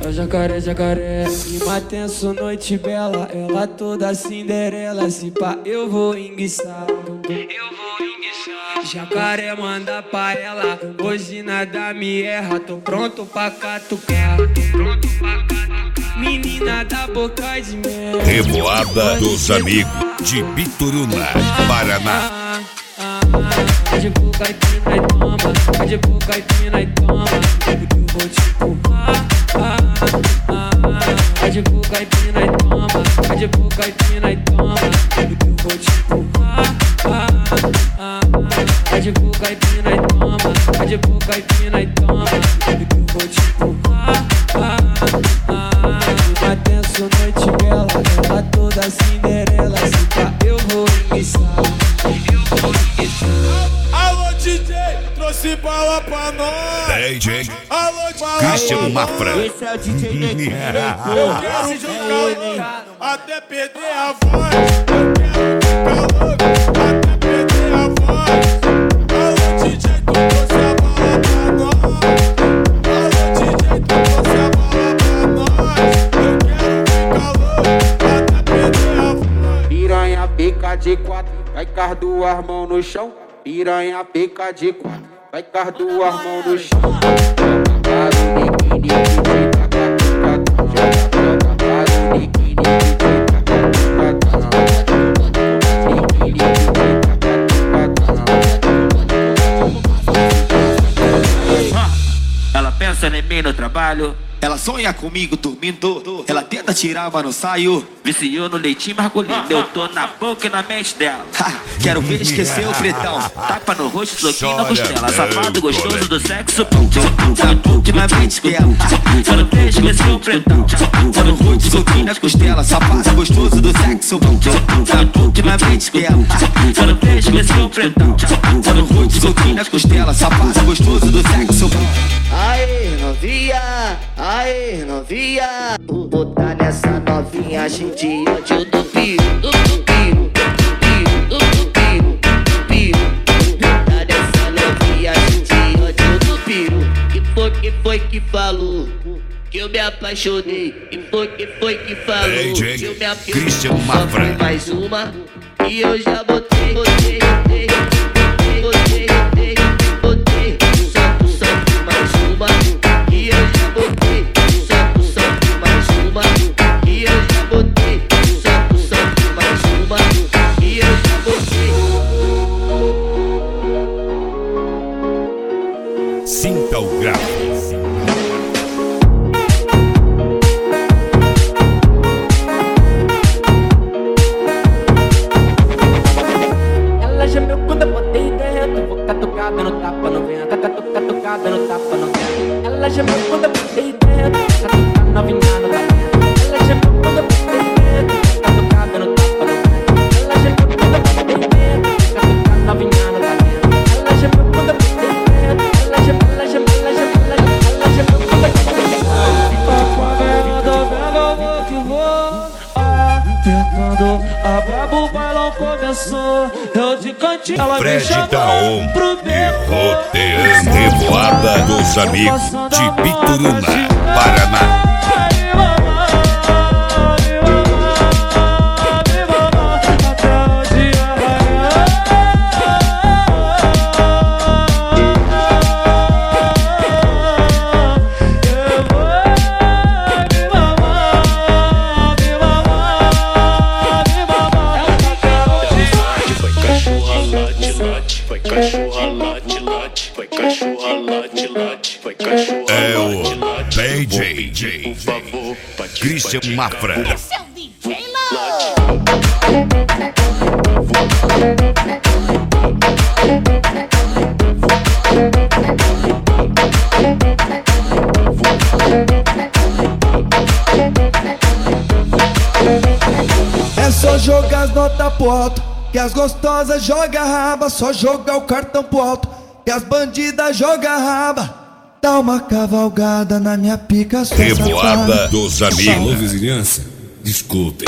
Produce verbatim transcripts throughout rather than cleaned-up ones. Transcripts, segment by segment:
Ela jacaré, jacaré, clima tenso, noite bela. Ela toda Cinderela, se pá eu vou enguiçar. Eu vou enguiçar. Jacaré manda pra ela, hoje nada me erra. Tô pronto pra catucar, tô pronto pra catucar. Menina da boca de mel. Revoada dos Amigos de Bituruna, Paraná. Pode pro caipina e toma, pode pro caipina e toma. Eu vou te empurrar. Pode pro caipina e toma, pode pro caipina e toma. Eu vou te empurrar. Pode pro caipina e toma, pode pro caipina e toma. Eu vou te empurrar. Clima tenso, noite bela, ela toda Cinderela. Se pá eu vou enguiçar, eu vou enguiçar. Alô D J, trouxe bala pra nós. D J Alô bala Christian Mafra. Esse é o D J Neguinho. Eu quero jogar louco até perder a voz. Eu quero ficar louco até perder a voz. Alô D J, tu trouxe a bala pra nós. Alô D J, tu trouxe a bala pra nós. Eu quero ficar louco até perder a voz. Piranha pica de quatro, vai com as duas mãos no chão. Piranha pica de quatro, vai com as duas mãos no chão. Joga para o biquíni, joga para o biquíni, Ela pensa em mim no trabalho, ela sonha comigo dormindo. Ela tenta tirar, mas não saio. Viciou no leitinho masculino, eu tô na boca e na mente dela. Ha, quero ver esquecer o pretão. Tapa no rosto, soquinho na costela. Safado gostoso do sexo, na boca e na mente dela. Quero ver esquecer o pretão. Tapa no rosto, soquinho na costela. Safado gostoso do sexo, na boca e na mente dela. Quero ver esquecer o pretão. Tapa no rosto, soquinho na costela. Safado gostoso do sexo. Aê, novinha, aê, novinha. Vou botar nessa novinha cheia de ódio do pio, do pio, do pio, do pio, do pio. Vou botar nessa novinha cheia de ódio do pio. Que foi, que foi que falou que eu me apaixonei? Que foi, que foi que falou que eu me apaixonei? Christian Mafra. Só foi mais uma e eu já botei, botei, botei, botei, botei, botei, botei. Só, só foi mais uma e eu já botei. Só, só foi mais uma e eu já botei. Só, só foi mais uma e eu já botei. Sinta o grave. Ela gemeu quando eu botei dentro. Vou catucada no tapa no vento. Catucada no tapa no vento. Ela gemeu quando eu botei dentro. Catucada novinha no talento. Ela gemeu quando eu botei dentro. Catucada no tapa no vento. Ela gemeu quando eu botei dentro. Catucada novinha no talento. Ela gemeu quando eu botei dentro. Ela gemeu, ela gemeu, ela gemeu, ela gemeu quando eu botei dentro. Quando vendo eu vou que vou. Apertando a brabo, o bailão começou. Eu de cantinho, ela me Fred chamou Taon pro e beco. roteando Revoada dos Amigos de Bituruna, Paraná. É o D J Christian Mafra. Esse é o D J Love. É só jogar as notas pro alto, que as gostosas jogam raba. Só jogar o cartão pro alto, que as bandidas jogam raba. Dá uma cavalgada na minha pica, sua Revoada safada. dos Alô, Amigos. vizinhança, escutem.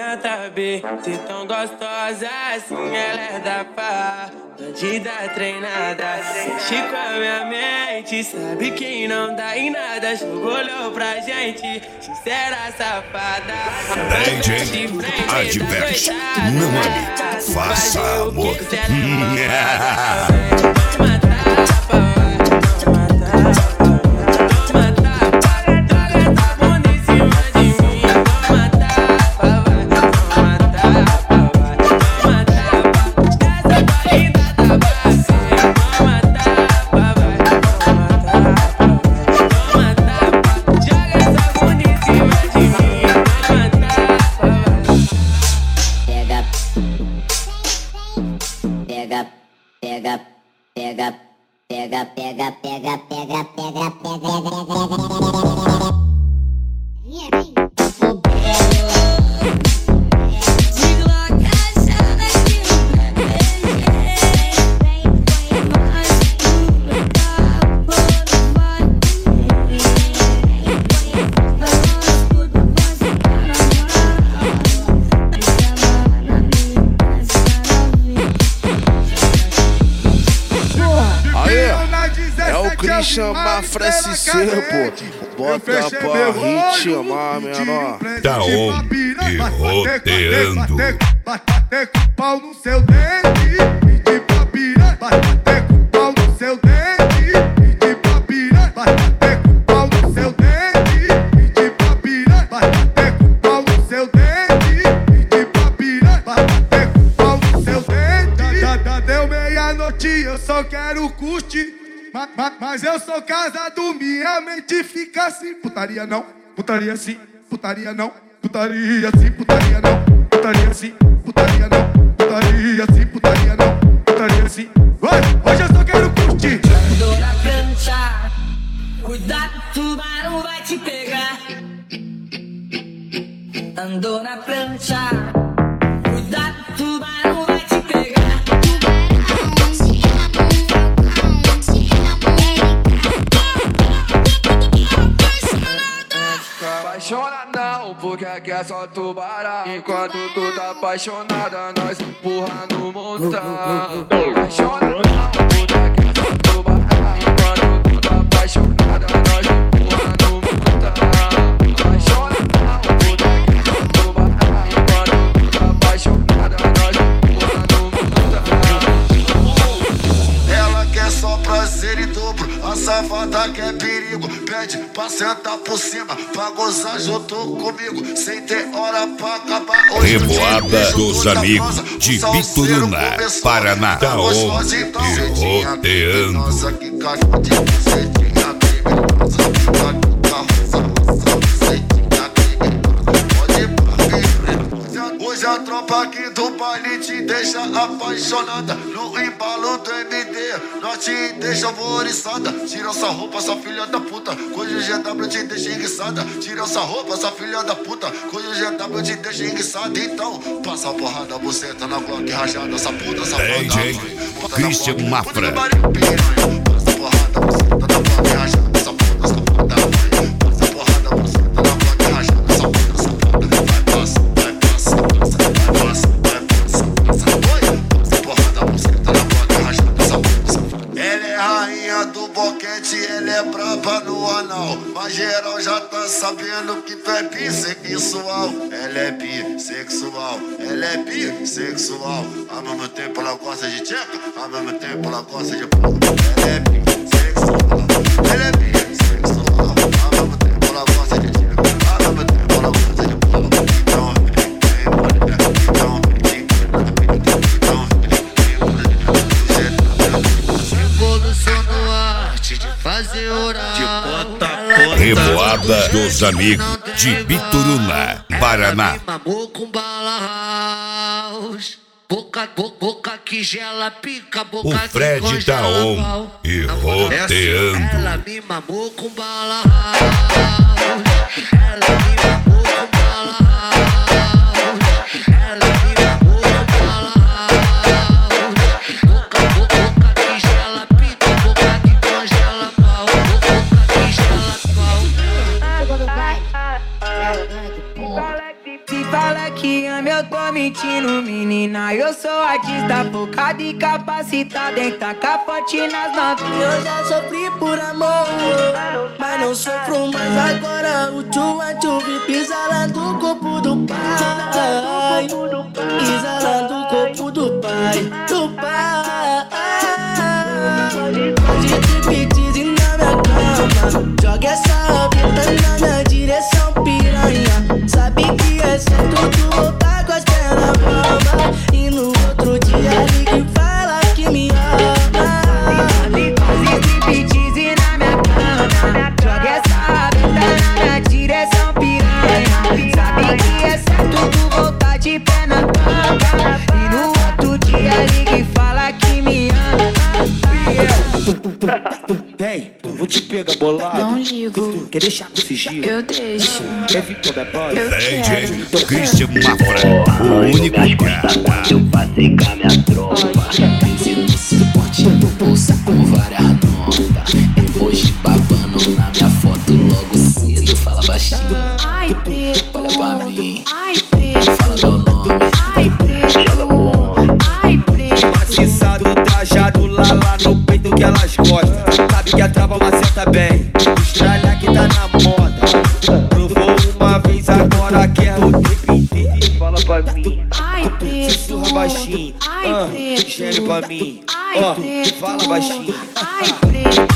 senta bem. Se tão gostosa assim, ela é da pá. Bandida treinada, mexe com a minha mente. Sabe quem não dá em nada, jogou olhou pra gente. Sincera safada. D J Adverte, não ame, faça amor. Pega, pega, pega, pega, pega, pega, pega, pega. Christian Mafra S C, pô. Bota pra hit, chamar, menor. Taon e roteando. Bater com pau no seu dente. Pedir pra pirar. Bater com pau no seu dente. Pedir pra pirar. Bater com pau no seu dente. Pedir pra pirar. Bater com pau no seu dente. Pedir pra pirar. Bater com pau no seu dente. Já, já deu meia-noite, eu só quero curtir. Ma, ma, mas eu sou casado, minha mente fica assim. Putaria não, putaria sim, putaria não, putaria sim, putaria não, putaria sim, putaria não, putaria sim, putaria não, putaria sim. Hoje, hoje eu só quero curtir. Andou na prancha, cuidado, tubarão vai te pegar. Andou na prancha, cuidado, tubarão vai te pegar. Apaixona não, porque aqui é só tubarão. Enquanto tu tá apaixonada, nós empurra no montão. Apaixona não, porque aqui é só tubarão. Enquanto tu tá apaixonada, nós empurra no montão. Apaixona não, porque aqui é só tubarão. Enquanto tu tá apaixonada, nós empurra no montão. Ela quer só prazer em dobro, a safada quer perigo. Pede pra sentar por cima, pra gozar junto comigo, sem ter hora pra acabar. Revoada dos amigos de Bituruna, Paraná. Taon e roteando. Hoje a tropa aqui do baile te deixa apaixonada. No embalo do M D, nós te deixa alvoriçada. Tira essa roupa, sua filha da puta, hoje o G W te deixa enguiçada. Tira essa roupa, sua filha da puta, hoje o G W te deixa enguiçada. Então, passa a porrada, buceta na Glock rajada, essa puta, essa puta. D J Christian Mafra. Passa a porrada, buceta na Glock rajada, essa puta, essa puta. Passa a porrada, buceta na Glock rajada, essa puta, essa puta. Vai, passa, vai, passa, passa, vai, passa, vai, passa, passa. Oi, passa a porrada, buceta na Glock rajada, essa puta, essa puta. Ela é rainha do boquete, ela é braba no anal. Mas geral já tá sabendo que tu é bissexual. Ela é bissexual, ela é bissexual. Ao mesmo tempo ela gosta de tcheca, ao mesmo tempo ela gosta de pau. Ela é bissexual, ela é bissexual. Ao mesmo tempo ela gosta de tcheca, ao mesmo tempo ela gosta de pau. Então vem, vem mulher, então vem, então vem, então vem. Evolução no arte de fazer oral. Revoada dos amigos de Bituruna, Paraná. Ela me mamou com bala house. Boca, boca, boca que gela, pica, boca O Fred que Taon congela. e roteando. Ela me mamou com bala house. Ela me mamou com bala house. Ela me mamou com bala house. Boca, boca, boca que gela, pica, boca que congela pau. Boca que gela pau. Se fala que a mina, eu sou artista focado e capacitado em tacar forte nas novinhas. Eu já sofri por amor, mas não sofro mais agora. O tchua tchuvi pisa lá do corpo do pai, pisa lá do corpo do pai, do pai. Pode striptease na minha cama, joga essa vida na minha direção, piranha. Sabe que é certo tu voltar com as pernas bamba, e no outro dia liga e fala que me ama. Faz striptease na minha cama, joga essa vida na minha direção, piranha. Sabe que é certo tu voltar de pé na cama, e no outro dia liga e fala que me ama. Vem, vou te pegar bolado. Não ligo. Quer deixar com sigilo? Eu deixo. Quer vir toda bola? Eu D J quero. Christian Mafra, o único cara. Eu passei com a minha tropa. Se no suporte do bolsa com várias notas. Emoji babando na minha foto logo cedo. Fala baixinho. Ai, preto. Olha pra mim. Ai, preto. Fala meu nome. Ai, preto. Joga pro homem. Ai, preto. Maciçado, trajado lá, lá no peito que elas gostam. Sabe que a trava maceta bem. Estralha que tá na moda. Provou uma vez, agora quer o tempo inteiro. Fala pra mim. Ai, preto. Sussurra baixinho. Ai, Ah, preto. geme pra mim. Ai, Ó, preto. fala baixinho. Ai, preto.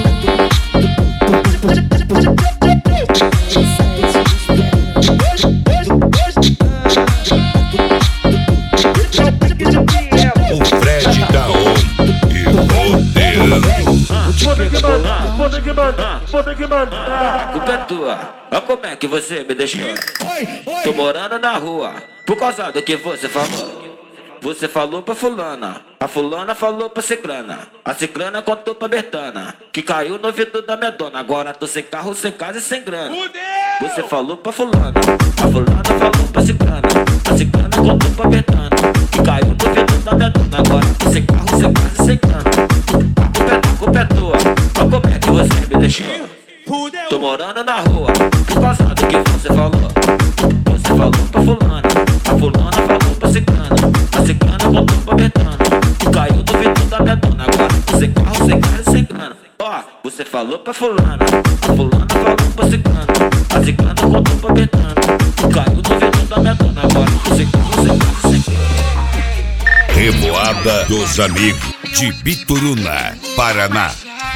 O Fred da On e rodeando. Vou ter que mandar, vou ter que mandar, vou ter que mandar. A culpa é tua. Olha como é que você me deixou. Tô morando na rua por causa do que você falou. Você falou pra fulana, a fulana falou pra ciclana, a ciclana contou pra Bertana, que caiu no ouvido da minha dona. Agora tô sem carro, sem casa e sem grana. Você falou pra fulana, a fulana falou pra ciclana, a ciclana contou pra Bertana, que caiu no ouvido da minha dona. Agora tô sem carro, sem casa e sem grana. A culpa é, a culpa é tua. Olha como é que você me deixou. Tô morando na rua por causa do que você falou. Você falou pra fulana, a fulana falou pra ciclana, a ciclana contou pra Bertana, que caiu no vidro da minha dona. Agora tô sem carro, sem casa e sem grana. Ó, você falou pra fulana, a fulana falou pra ciclana, a ciclana contou pra Bertana, que caiu no vidro da minha dona. Agora tô sem carro, sem casa e sem grana. Revoada dos Amigos de Bituruna, Paraná.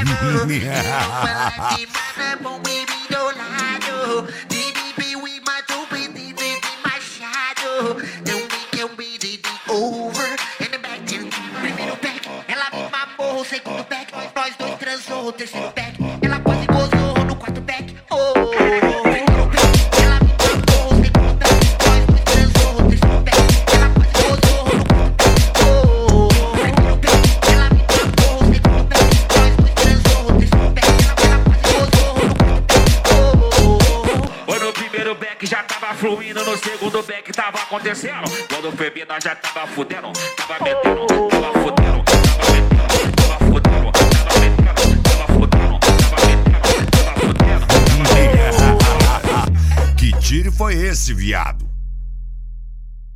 Ela me mamou, segundo back, nós dois transou, terceiro back, ela quase gozou no quarto back. Oh, primeiro back, ela me mamou, segundo back, nós dois transou, terceiro back, ela quase gozou no quarto back. Oh, primeiro back, ela me mamou, segundo back, nós dois transou, terceiro back, ela quase gozou no quarto back. Foi no primeiro back, já tava fluindo, no segundo back tava acontecendo. Quando foi bem, nós já tava fudendo, tava metendo, tava fudendo, tava metendo, tava fudendo, tava metendo, tava fudendo, tava metendo, tava fudendo, tava metendo. Que tiro foi esse, viado?